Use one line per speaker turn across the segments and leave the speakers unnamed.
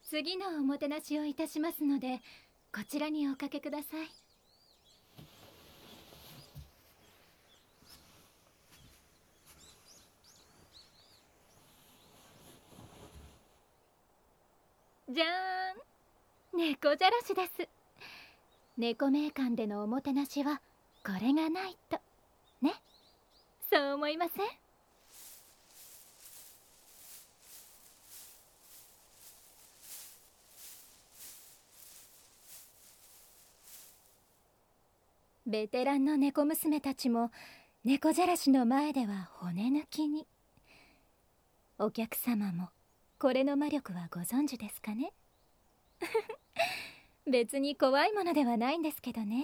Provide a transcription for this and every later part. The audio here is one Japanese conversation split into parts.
次のおもてなしをいたしますので、こちらにおかけください。じゃーん、猫じゃらしです。猫名館でのおもてなしはこれがないとね、そう思いません？ベテランの猫娘たちも猫じゃらしの前では骨抜きに。お客様もこれの魔力はご存知ですかね？別に怖いものではないんですけどね。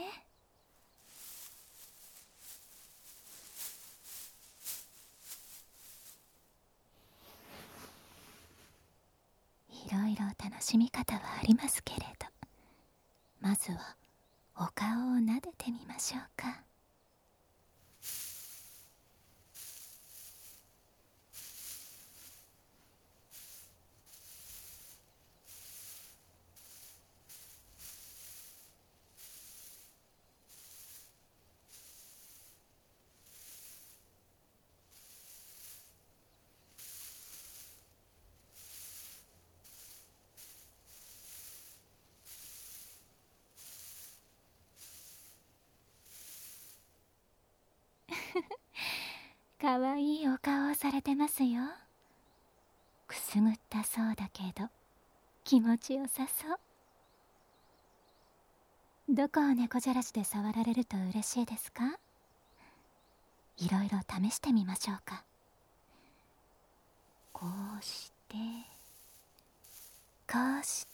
いろいろ楽しみ方はありますけれど、まずはお顔を撫でてみましょうか。かわいいお顔をされてますよ。くすぐったそうだけど気持ちよさそう。どこを猫じゃらしで触られると嬉しいですか？いろいろ試してみましょうか。こうしてこうして、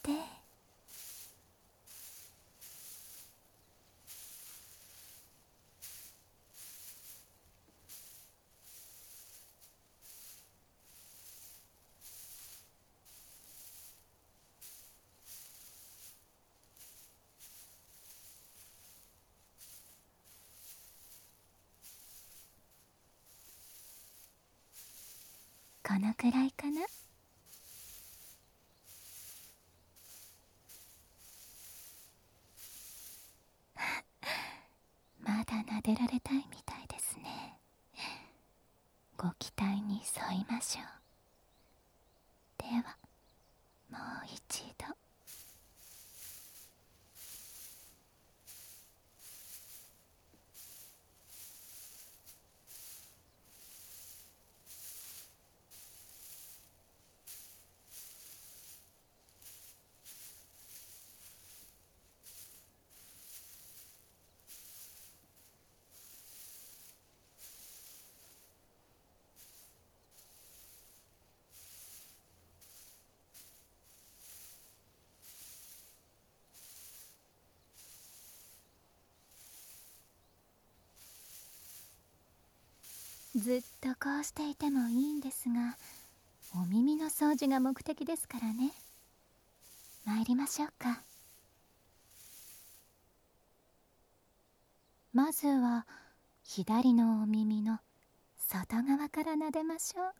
このくらいかな。まだ撫でられたいみたいですね。ご期待に沿いましょう。ではもう一度。ずっとこうしていてもいいんですが、お耳の掃除が目的ですからね。参りましょうか。まずは左のお耳の外側から撫でましょう。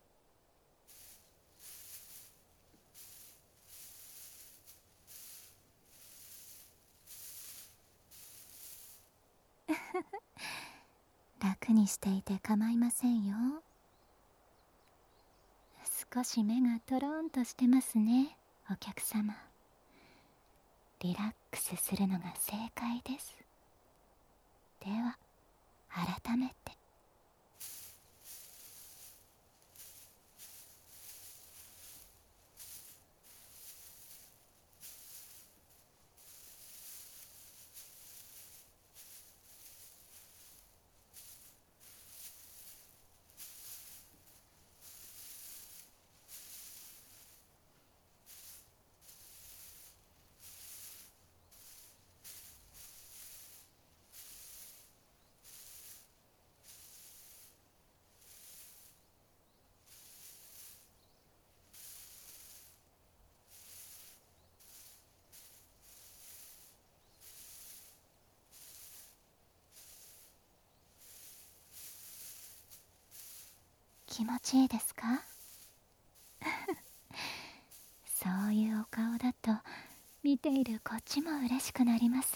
楽にしていて構いませんよ。少し目がトローンとしてますね、お客様。リラックスするのが正解です。では改めて。気持ちいいですか？そういうお顔だだと見ているこっちも嬉しくなります。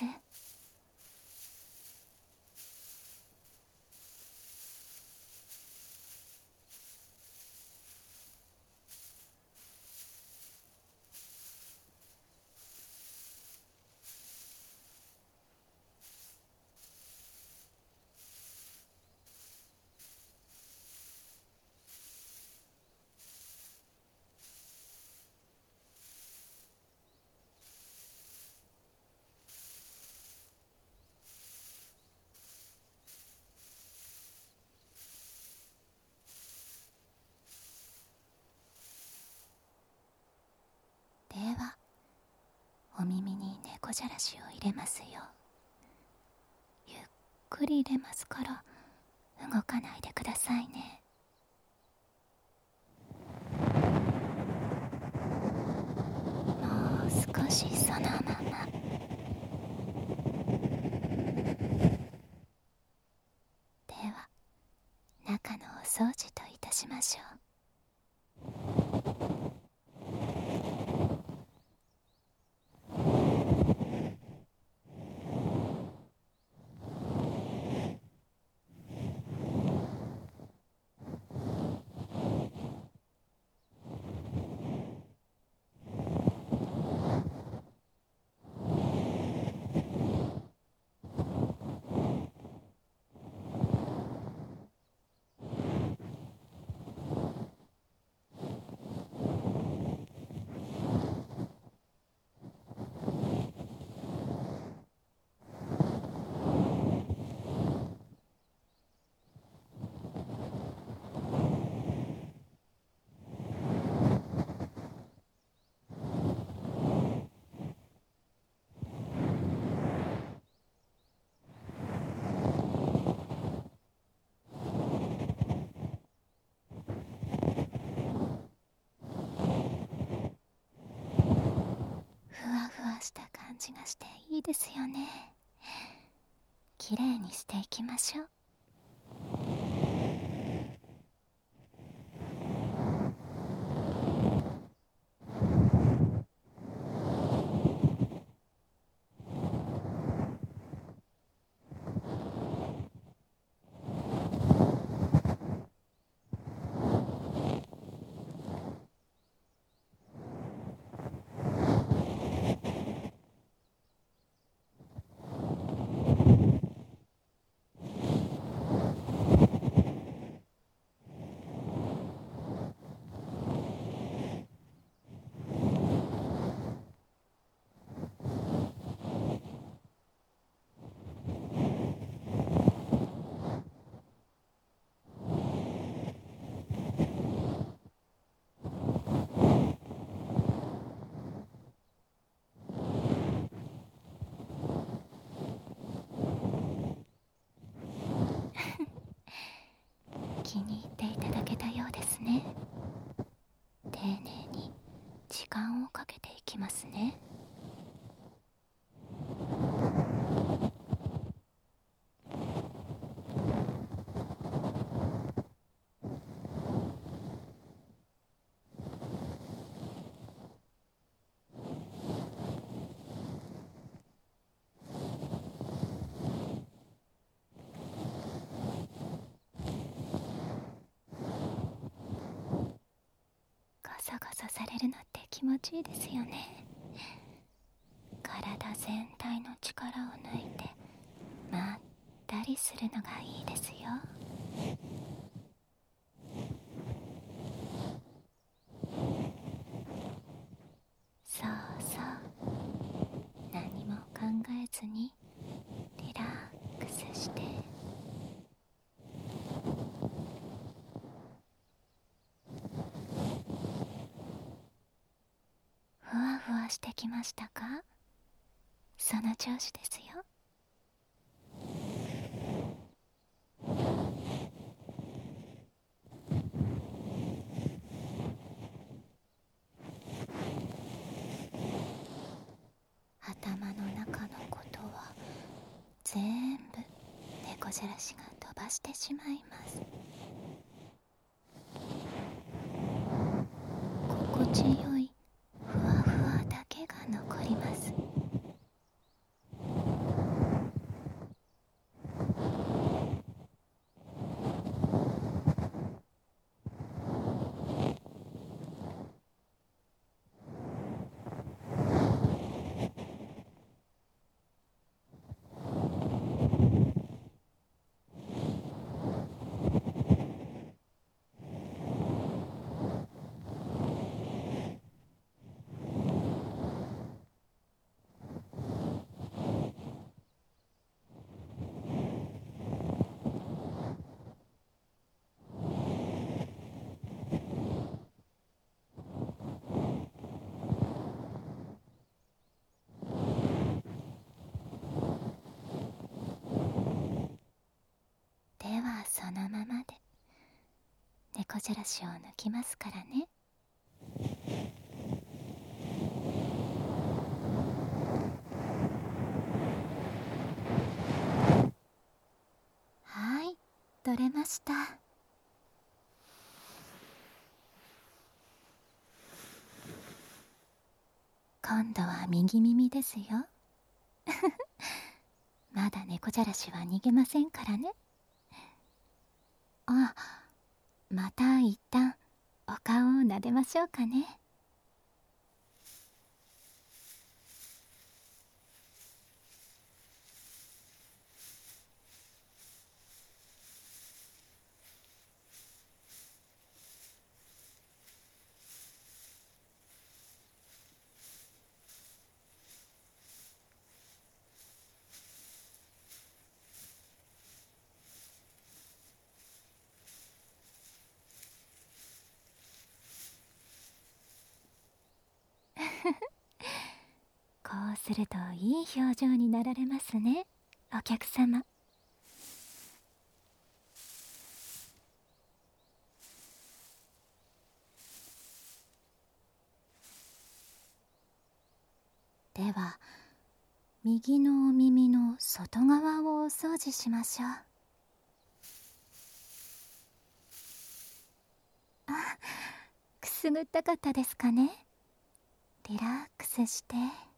ではお耳に猫じゃらしを入れますよ。ゆっくり入れますから動かないでくださいね。もう少しそのまま。では中のお掃除といたしましょう。ふわふわした感じがしていいですよね。きれいにしていきましょう。気に入っていただけたようですね。丁寧に時間をかけていきますね。ガサガサされるのって気持ちいいですよね。体全体の力を抜いてまったりするのがいいですよ。そうそう、何も考えずにリラックスして。ふわふわしてきましたか？その調子ですよ。頭の中のことは全部猫じゃらしが飛ばしてしまいます。心地よいふわふわだけがのままで猫じゃらしを抜きますからね。はい、取れました。今度は右耳ですよ。まだ猫じゃらしは逃げませんからね。あ、また一旦お顔を撫でましょうかね。こうするといい表情になられますね、お客様。では右のお耳の外側をお掃除しましょう。あ、くすぐったかったですかね。リラックスして。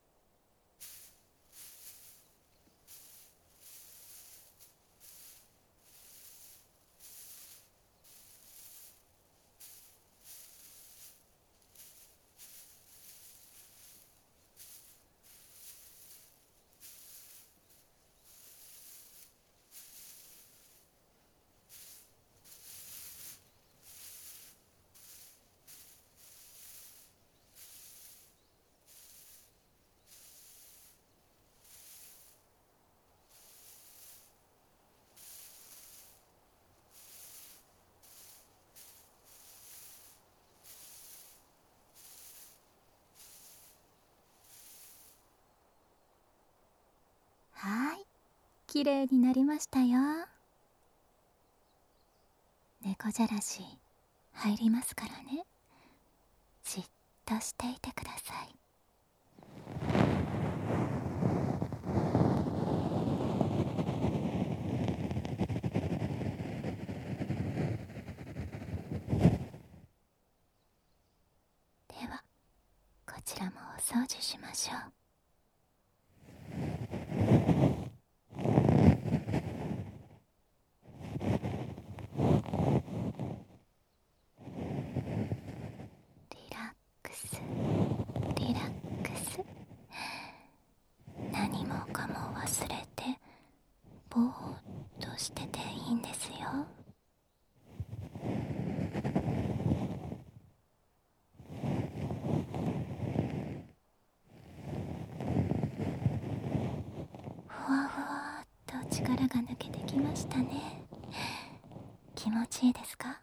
はい、きれいになりましたよ。猫じゃらし入りますからね。じっとしていてください。ではこちらもお掃除しましょう。リラックス、リラックス。何もかも忘れてぼーっとしてていいんですよ。ふわふわっと力が抜けてきましたね。気持ちいいですか？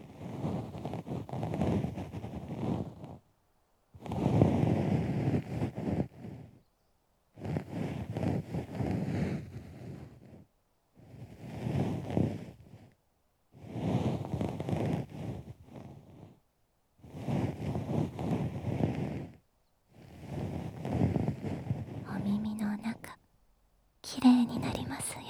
お耳の中きれいになりますよ。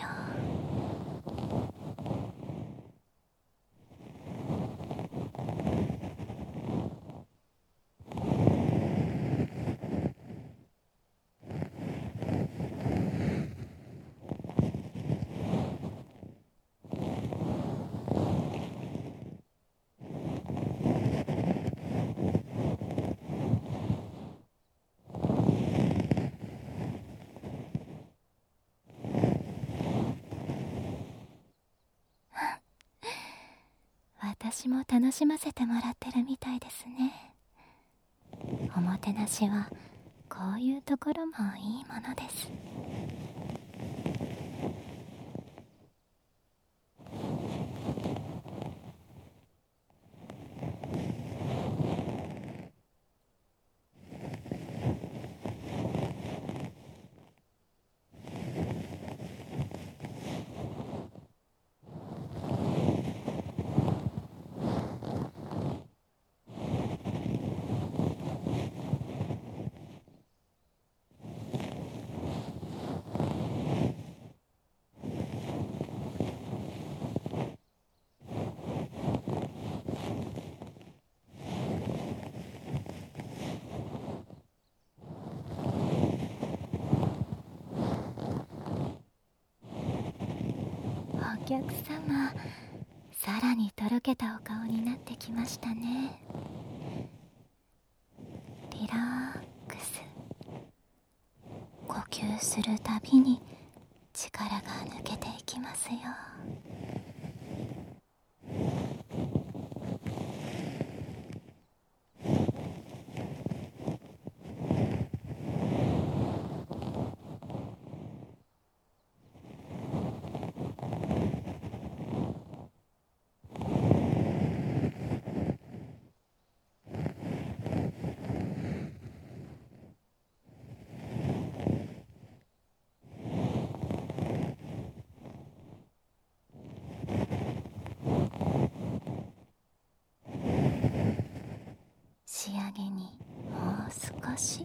私も楽しませてもらってるみたいですね。おもてなしはこういうところもいいものです。 客様、さらにとろけたお顔になってきましたね。リラックス。呼吸するたびに力が抜けていきますよ。仕上げにもう少し。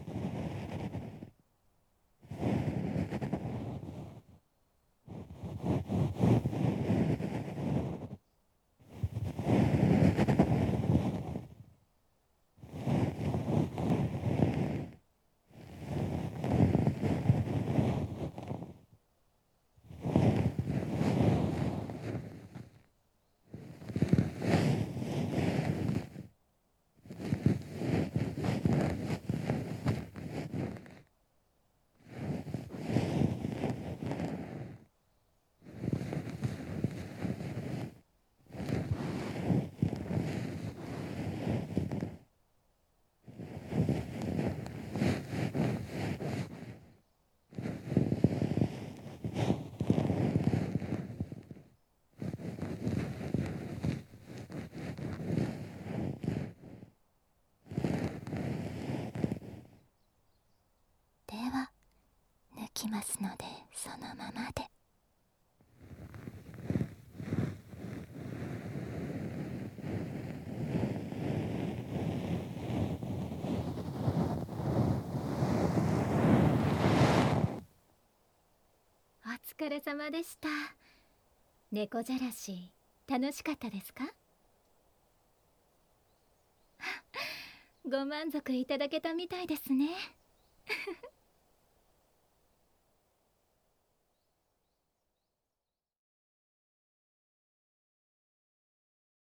では抜きますので、そのままで。お疲れ様でした。猫じゃらし楽しかったですか？ご満足いただけたみたいですね。